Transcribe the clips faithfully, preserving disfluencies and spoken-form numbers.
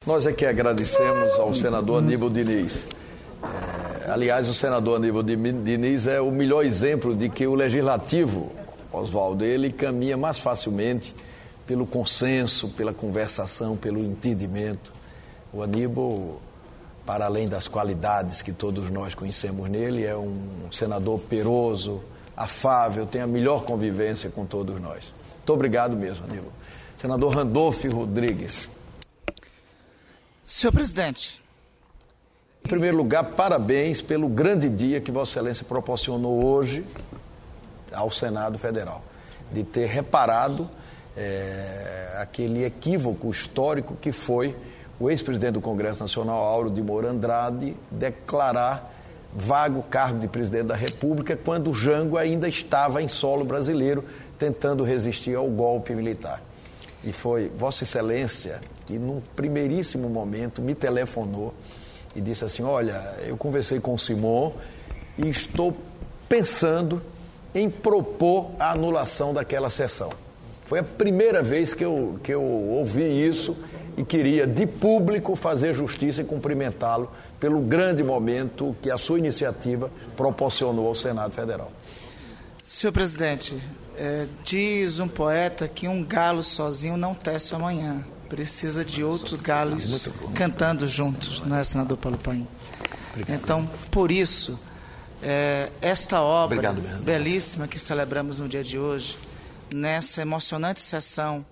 Nós é que agradecemos ao senador Aníbal Diniz. É, aliás, o senador Aníbal Diniz é o melhor exemplo de que o legislativo, Oswaldo, ele caminha mais facilmente pelo consenso, pela conversação, pelo entendimento. O Aníbal, para além das qualidades que todos nós conhecemos nele, é um senador operoso, afável, tem a melhor convivência com todos nós. Muito obrigado mesmo, Aníbal. Senador Randolfo Rodrigues. Senhor presidente. Em primeiro lugar, parabéns pelo grande dia que Vossa Excelência proporcionou hoje ao Senado Federal, de ter reparado é, aquele equívoco histórico que foi o ex-presidente do Congresso Nacional, Auro de Moura Andrade, declarar vago cargo de presidente da República quando o Jango ainda estava em solo brasileiro, tentando resistir ao golpe militar. E foi Vossa Excelência que, num primeiríssimo momento, me telefonou e disse assim: olha, eu conversei com o Simon e estou pensando em propor a anulação daquela sessão. Foi a primeira vez que eu, que eu ouvi isso e queria, de público, fazer justiça e cumprimentá-lo pelo grande momento que a sua iniciativa proporcionou ao Senado Federal. Senhor presidente, é, diz um poeta que um galo sozinho não tece amanhã. Precisa de outros galos cantando juntos, não é, senador Paulo Paim? Obrigado. Então, por isso, é, esta obra Obrigado, belíssima que celebramos no dia de hoje, nessa emocionante sessão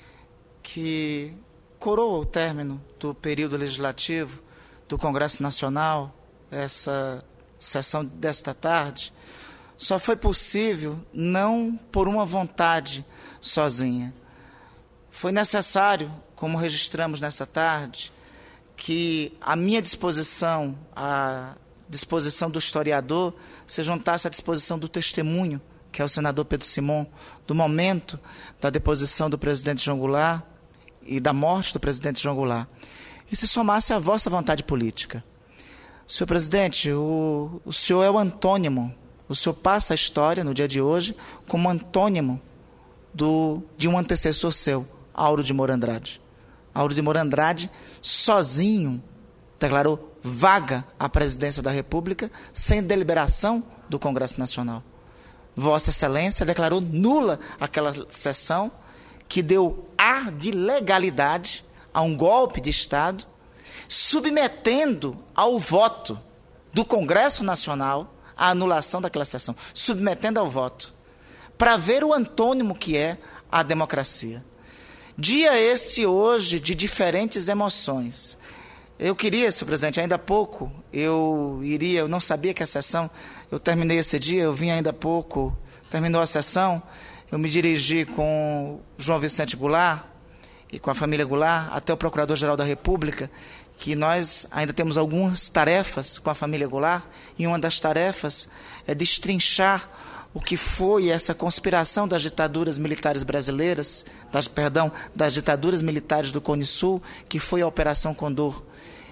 que coroa o término do período legislativo do Congresso Nacional, essa sessão desta tarde, só foi possível não por uma vontade sozinha. Foi necessário, como registramos nessa tarde, que a minha disposição, a disposição do historiador, se juntasse à disposição do testemunho, que é o senador Pedro Simon, do momento da deposição do presidente João Goulart e da morte do presidente João Goulart, e se somasse à vossa vontade política. Senhor presidente, o, o senhor é o antônimo, o senhor passa a história, no dia de hoje, como antônimo do, de um antecessor seu, Auro de Moura Andrade. Auro de Moura Andrade, sozinho, declarou vaga à presidência da República, sem deliberação do Congresso Nacional. Vossa Excelência declarou nula aquela sessão que deu ar de legalidade a um golpe de Estado, submetendo ao voto do Congresso Nacional a anulação daquela sessão, submetendo ao voto, para ver o antônimo que é a democracia. Dia esse hoje de diferentes emoções. Eu queria, senhor presidente, ainda há pouco, eu iria, eu não sabia que a sessão, eu terminei esse dia, eu vim ainda há pouco, terminou a sessão, eu me dirigi com João Vicente Goulart e com a família Goulart até o Procurador-Geral da República, que nós ainda temos algumas tarefas com a família Goulart, e uma das tarefas é destrinchar o que foi essa conspiração das ditaduras militares brasileiras, das, perdão, das ditaduras militares do Cone Sul, que foi a Operação Condor.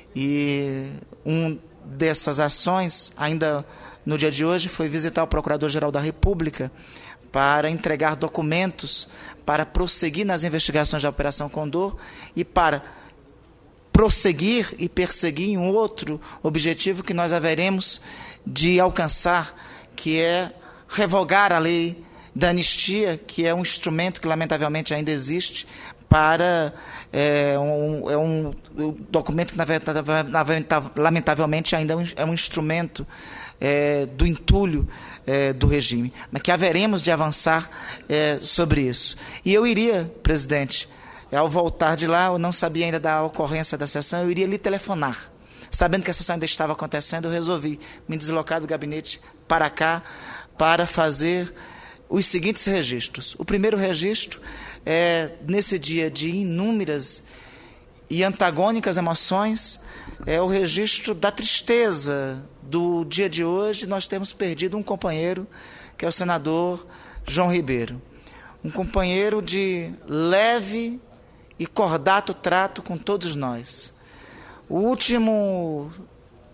E uma dessas ações, ainda no dia de hoje, foi visitar o Procurador-Geral da República para entregar documentos para prosseguir nas investigações da Operação Condor e para prosseguir e perseguir um outro objetivo que nós haveremos de alcançar, que é revogar a lei da anistia, que é um instrumento que lamentavelmente ainda existe, para é, um, é um documento que lamentavelmente ainda é um instrumento é, do entulho é, do regime, mas que haveremos de avançar é, sobre isso. E eu iria, presidente, ao voltar de lá, eu não sabia ainda da ocorrência da sessão, eu iria lhe telefonar. Sabendo que a sessão ainda estava acontecendo, eu resolvi me deslocar do gabinete para cá para fazer os seguintes registros. O primeiro registro é, nesse dia de inúmeras e antagônicas emoções, é o registro da tristeza do dia de hoje. Nós temos perdido um companheiro, que é o senador João Ribeiro. Um companheiro de leve e cordato trato com todos nós. O último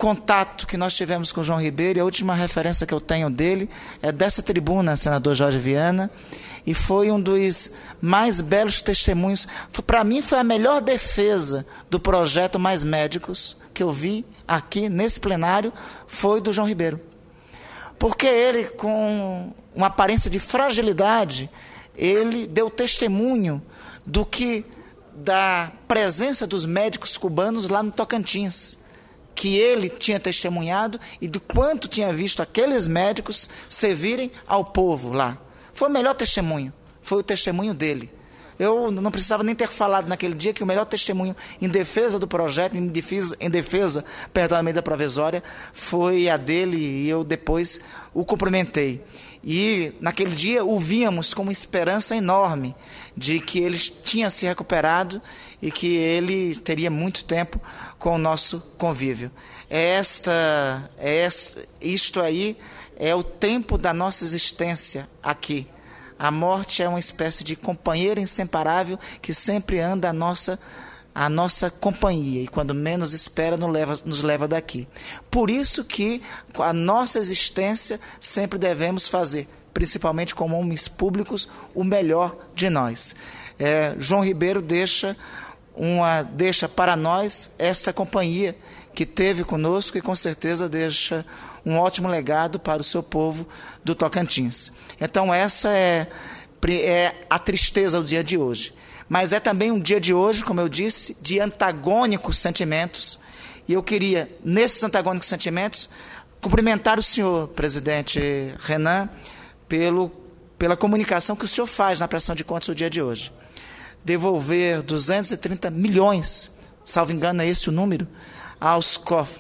contato que nós tivemos com o João Ribeiro, e a última referência que eu tenho dele é dessa tribuna, senador Jorge Viana, e foi um dos mais belos testemunhos. Para mim, foi a melhor defesa do projeto Mais Médicos que eu vi aqui nesse plenário, foi do João Ribeiro. Porque ele, com uma aparência de fragilidade, ele deu testemunho do que, da presença dos médicos cubanos lá no Tocantins, que ele tinha testemunhado e de quanto tinha visto aqueles médicos servirem ao povo lá. Foi o melhor testemunho, foi o testemunho dele. Eu não precisava nem ter falado naquele dia que o melhor testemunho em defesa do projeto, em defesa, em defesa perdão, da medida provisória, foi a dele, e eu depois o cumprimentei. E naquele dia o víamos com uma esperança enorme de que ele tinha se recuperado e que ele teria muito tempo com o nosso convívio. Esta, esta, isto aí é o tempo da nossa existência aqui. A morte é uma espécie de companheiro inseparável que sempre anda à nossa, à nossa companhia, e quando menos espera nos leva, nos leva daqui. Por isso que a nossa existência sempre devemos fazer, principalmente como homens públicos, o melhor de nós. É, João Ribeiro deixa, uma, deixa para nós esta companhia que teve conosco, e com certeza deixa um ótimo legado para o seu povo do Tocantins. Então essa é, é a tristeza do dia de hoje. Mas é também um dia de hoje, como eu disse, de antagônicos sentimentos. E eu queria, nesses antagônicos sentimentos, cumprimentar o senhor, presidente Renan, pelo, pela comunicação que o senhor faz na prestação de contas no dia de hoje. Devolver duzentos e trinta milhões, salvo engano é esse o número, aos cofres.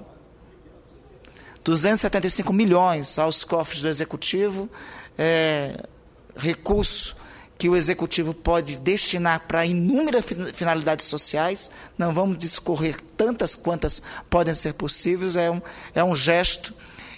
duzentos e setenta e cinco milhões aos cofres do Executivo, é, recurso que o Executivo pode destinar para inúmeras finalidades sociais. Não vamos discorrer tantas quantas podem ser possíveis, é um, é um gesto,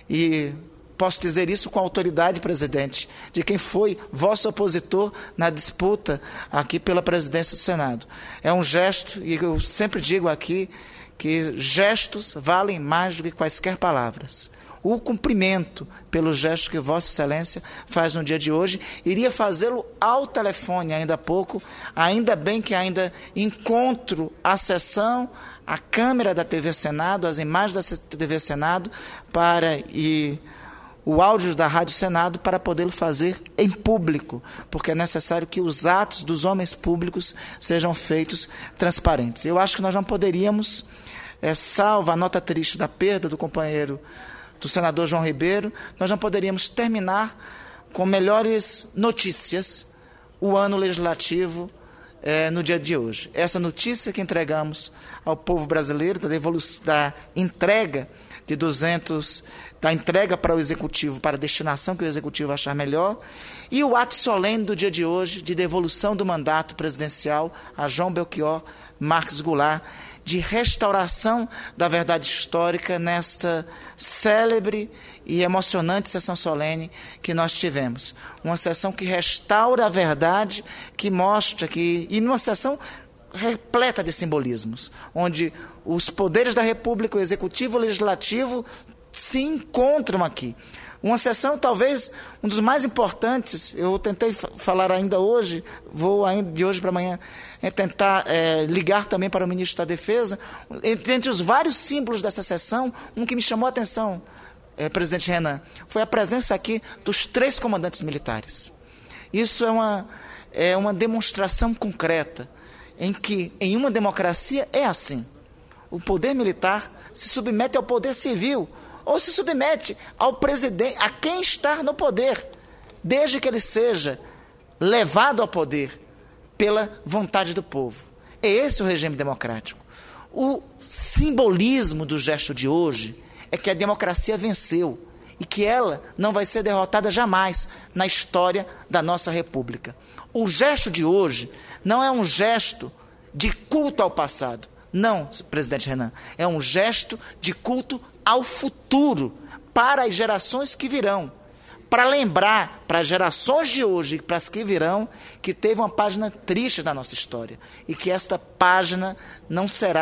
e posso dizer isso com autoridade, presidente, de quem foi vosso opositor na disputa aqui pela presidência do Senado. É um gesto, e eu sempre digo aqui, que gestos valem mais do que quaisquer palavras. O cumprimento pelo gesto que Vossa Excelência faz no dia de hoje, iria fazê-lo ao telefone ainda há pouco, ainda bem que ainda encontro a sessão, a câmera da T V Senado, as imagens da T V Senado, para, e o áudio da Rádio Senado, para podê-lo fazer em público, porque é necessário que os atos dos homens públicos sejam feitos transparentes. Eu acho que nós não poderíamos, é, salvo a nota triste da perda do companheiro, do senador João Ribeiro, nós não poderíamos terminar com melhores notícias o ano legislativo é, no dia de hoje. Essa notícia que entregamos ao povo brasileiro, da, devolução, da entrega de duzentos, da entrega para o Executivo, para a destinação que o Executivo achar melhor, e o ato solene do dia de hoje, de devolução do mandato presidencial a João Belchior Marques Goulart, de restauração da verdade histórica nesta célebre e emocionante sessão solene que nós tivemos. Uma sessão que restaura a verdade, que mostra que, e numa sessão repleta de simbolismos, onde os poderes da República, o Executivo e o Legislativo, se encontram aqui. Uma sessão, talvez, um dos mais importantes, eu tentei falar ainda hoje, vou ainda de hoje para amanhã é tentar é, ligar também para o ministro da Defesa, entre os vários símbolos dessa sessão, um que me chamou a atenção, é, presidente Renan, foi a presença aqui dos três comandantes militares. Isso é uma, é uma demonstração concreta, em que, em uma democracia, é assim. O poder militar se submete ao poder civil, ou se submete ao presidente, a quem está no poder, desde que ele seja levado ao poder pela vontade do povo. É esse o regime democrático. O simbolismo do gesto de hoje é que a democracia venceu e que ela não vai ser derrotada jamais na história da nossa República. O gesto de hoje não é um gesto de culto ao passado. Não, presidente Renan, é um gesto de culto ao futuro, para as gerações que virão, para lembrar para as gerações de hoje e para as que virão que teve uma página triste na nossa história e que esta página não será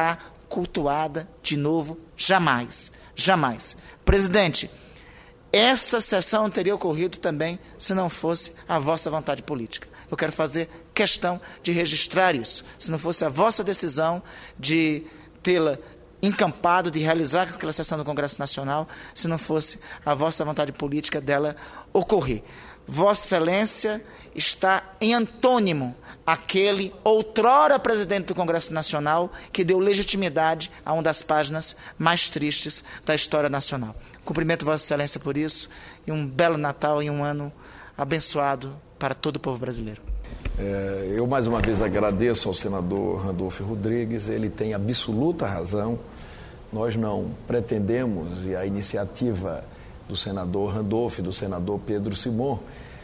cultuada de novo, jamais, jamais. Presidente, essa sessão não teria ocorrido também se não fosse a vossa vontade política. Eu quero fazer questão de registrar isso. Se não fosse a vossa decisão de tê-la encampado, de realizar aquela sessão do Congresso Nacional, se não fosse a vossa vontade política dela ocorrer. Vossa Excelência está em antônimo àquele outrora presidente do Congresso Nacional que deu legitimidade a uma das páginas mais tristes da história nacional. Cumprimento Vossa Excelência por isso e um belo Natal e um ano abençoado para todo o povo brasileiro. É, eu mais uma vez agradeço ao senador Randolfo Rodrigues, ele tem absoluta razão. Nós não pretendemos, e a iniciativa do senador Randolfo e do senador Pedro Simon,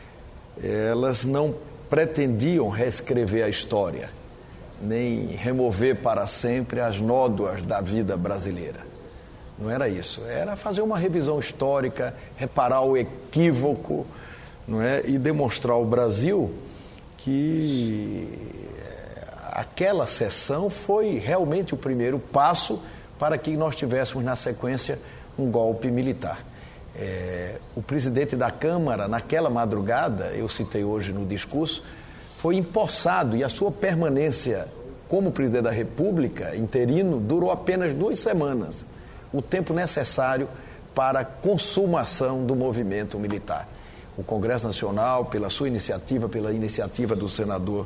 elas não pretendiam reescrever a história, nem remover para sempre as nódoas da vida brasileira. Não era isso, era fazer uma revisão histórica, reparar o equívoco, não é? E demonstrar ao Brasil que aquela sessão foi realmente o primeiro passo para que nós tivéssemos na sequência um golpe militar. É, o presidente da Câmara, naquela madrugada, eu citei hoje no discurso, foi empossado e a sua permanência como presidente da República, interino, durou apenas duas semanas, o tempo necessário para a consumação do movimento militar. O Congresso Nacional, pela sua iniciativa, pela iniciativa do senador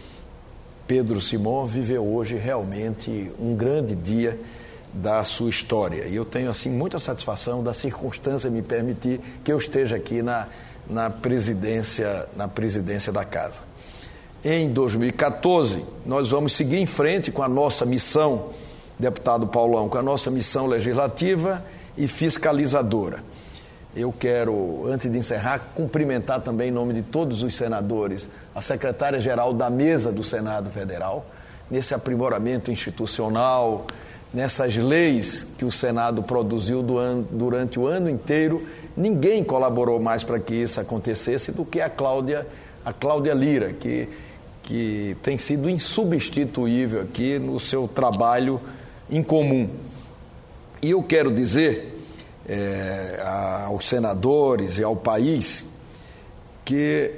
Pedro Simon, viveu hoje realmente um grande dia da sua história. E eu tenho, assim, muita satisfação da circunstância me permitir que eu esteja aqui na, na, presidência, na presidência da Casa. Em dois mil e quatorze, nós vamos seguir em frente com a nossa missão, deputado Paulão, com a nossa missão legislativa e fiscalizadora. Eu quero, antes de encerrar, cumprimentar também em nome de todos os senadores, a secretária-geral da mesa do Senado Federal, nesse aprimoramento institucional, nessas leis que o Senado produziu durante o ano inteiro. Ninguém colaborou mais para que isso acontecesse do que a Cláudia, a Cláudia Lira, que, que tem sido insubstituível aqui no seu trabalho em comum. E eu quero dizer é, aos senadores e ao país que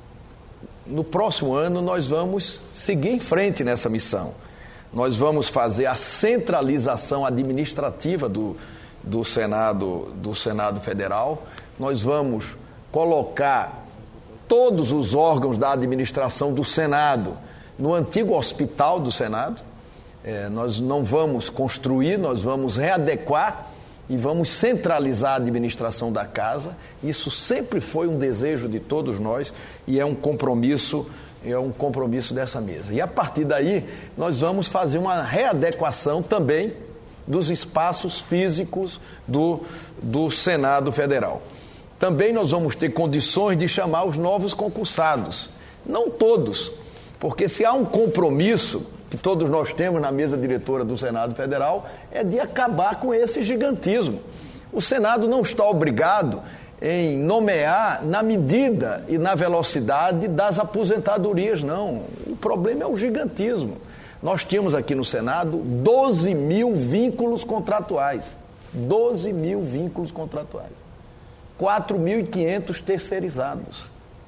no próximo ano nós vamos seguir em frente nessa missão. Nós vamos fazer a centralização administrativa do, do, Senado, do Senado Federal, nós vamos colocar todos os órgãos da administração do Senado no antigo hospital do Senado. É, nós não vamos construir, nós vamos readequar e vamos centralizar a administração da Casa. Isso sempre foi um desejo de todos nós e é um compromisso é um compromisso dessa mesa. E a partir daí, nós vamos fazer uma readequação também dos espaços físicos do, do Senado Federal. Também nós vamos ter condições de chamar os novos concursados. Não todos, porque se há um compromisso que todos nós temos na mesa diretora do Senado Federal, é de acabar com esse gigantismo. O Senado não está obrigado em nomear na medida e na velocidade das aposentadorias, não. O problema é o gigantismo. Nós tínhamos aqui no Senado doze mil vínculos contratuais. doze mil vínculos contratuais. quatro mil e quinhentos terceirizados.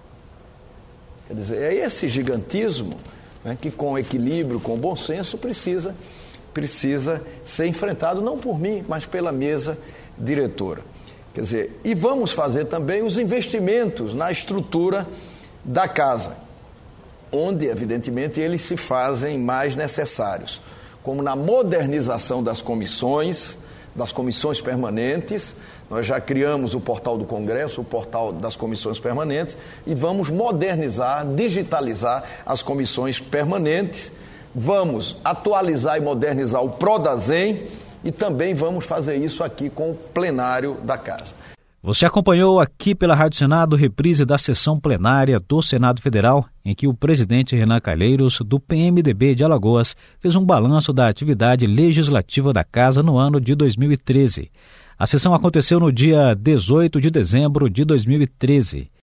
Quer dizer, é esse gigantismo, né, que com equilíbrio, com bom senso, precisa, precisa ser enfrentado, não por mim, mas pela mesa diretora. Quer dizer, e vamos fazer também os investimentos na estrutura da Casa, onde, evidentemente, eles se fazem mais necessários, como na modernização das comissões, das comissões permanentes. Nós já criamos o portal do Congresso, o portal das comissões permanentes, e vamos modernizar, digitalizar as comissões permanentes, vamos atualizar e modernizar o Prodazem, e também vamos fazer isso aqui com o plenário da Casa. Você acompanhou aqui pela Rádio Senado reprise da sessão plenária do Senado Federal, em que o presidente Renan Calheiros, do P M D B de Alagoas, fez um balanço da atividade legislativa da Casa no ano de dois mil e treze. A sessão aconteceu no dia dezoito de dezembro de dois mil e treze.